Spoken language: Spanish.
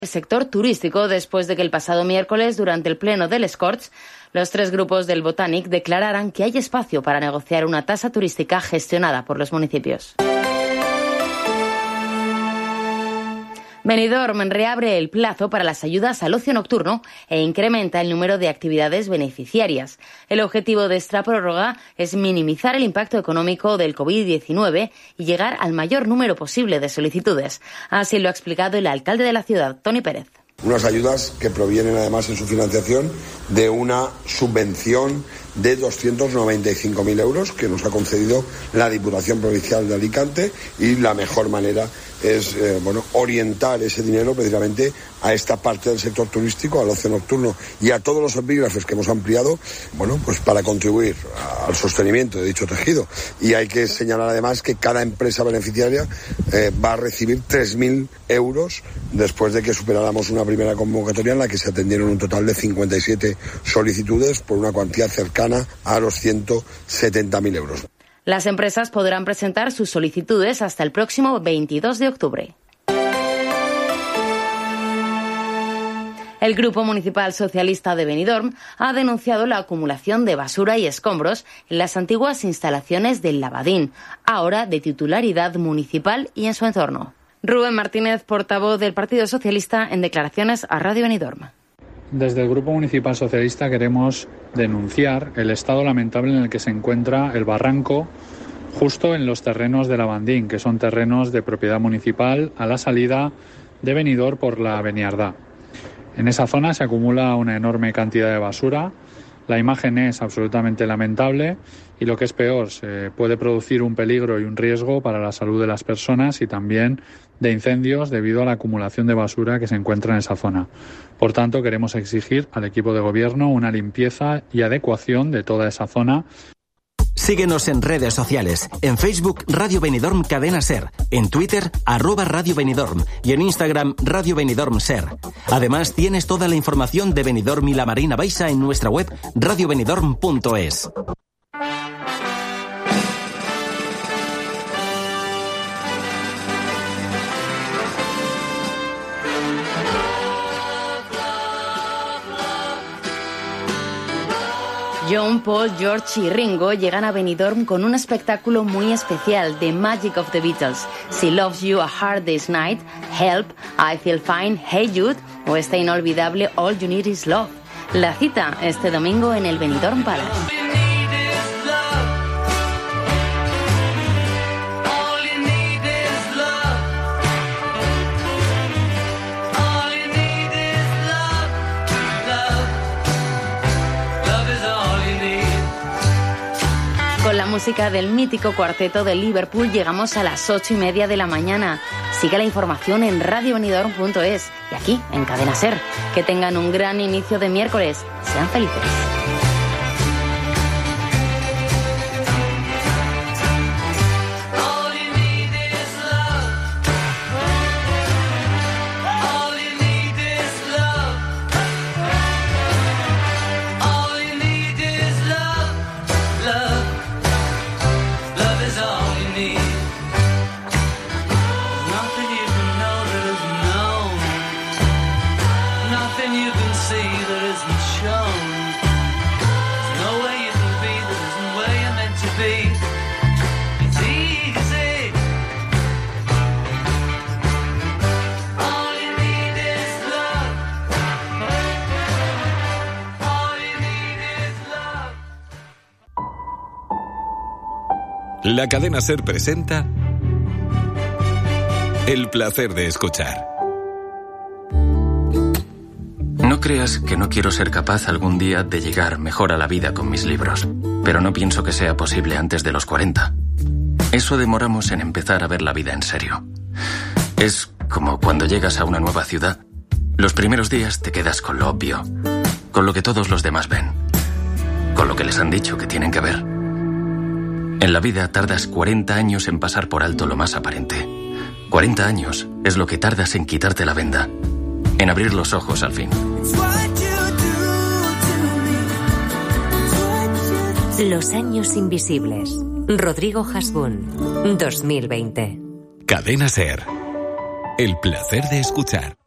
El sector turístico, después de que el pasado miércoles, durante el pleno del Scorch, los 3 grupos del Botanic declararan que hay espacio para negociar una tasa turística gestionada por los municipios. Benidorm reabre el plazo para las ayudas al ocio nocturno e incrementa el número de actividades beneficiarias. El objetivo de esta prórroga es minimizar el impacto económico del COVID-19 y llegar al mayor número posible de solicitudes. Así lo ha explicado el alcalde de la ciudad, Toni Pérez. Unas ayudas que provienen además en su financiación de una subvención de 295.000 euros que nos ha concedido la Diputación Provincial de Alicante, y la mejor manera es orientar ese dinero precisamente a esta parte del sector turístico, al ocio nocturno y a todos los epígrafes que hemos ampliado, pues para contribuir al sostenimiento de dicho tejido. Y hay que señalar además que cada empresa beneficiaria va a recibir 3.000 euros después de que superáramos una primera convocatoria en la que se atendieron un total de 57 solicitudes por una cuantía cercana a los 170.000 euros. Las empresas podrán presentar sus solicitudes hasta el próximo 22 de octubre. El Grupo Municipal Socialista de Benidorm ha denunciado la acumulación de basura y escombros en las antiguas instalaciones del Lavadín, ahora de titularidad municipal y en su entorno. Rubén Martínez, portavoz del Partido Socialista, en declaraciones a Radio Benidorm. Desde el Grupo Municipal Socialista queremos denunciar el estado lamentable en el que se encuentra el barranco justo en los terrenos de Lavandín, que son terrenos de propiedad municipal a la salida de Benidorm por la Beniardá. En esa zona se acumula una enorme cantidad de basura. La imagen es absolutamente lamentable y, lo que es peor, se puede producir un peligro y un riesgo para la salud de las personas y también de incendios debido a la acumulación de basura que se encuentra en esa zona. Por tanto, queremos exigir al equipo de gobierno una limpieza y adecuación de toda esa zona. Síguenos en redes sociales. En Facebook, Radio Benidorm Cadena Ser. En Twitter, @Radio Benidorm. Y en Instagram, Radio Benidorm Ser. Además, tienes toda la información de Benidorm y la Marina Baixa en nuestra web radiobenidorm.es. John, Paul, George y Ringo llegan a Benidorm con un espectáculo muy especial, The Magic of the Beatles. She Loves You, A Hard Day's Night, Help, I Feel Fine, Hey Jude o esta inolvidable All You Need Is Love. La cita este domingo en el Benidorm Palace. Con la música del mítico cuarteto de Liverpool llegamos a las 8:30 de la mañana. Sigue la información en radiobenidorm.es y aquí en Cadena Ser. Que tengan un gran inicio de miércoles. Sean felices. La Cadena Ser presenta El placer de escuchar. No creas que no quiero ser capaz algún día de llegar mejor a la vida con mis libros, pero no pienso que sea posible antes de los 40. Eso demoramos en empezar a ver la vida en serio. Es como cuando llegas a una nueva ciudad. Los primeros días te quedas con lo obvio, con lo que todos los demás ven, con lo que les han dicho que tienen que ver. En la vida tardas 40 años en pasar por alto lo más aparente. 40 años es lo que tardas en quitarte la venda, en abrir los ojos al fin. Los años invisibles. Rodrigo Hasbún, 2020. Cadena Ser. El placer de escuchar.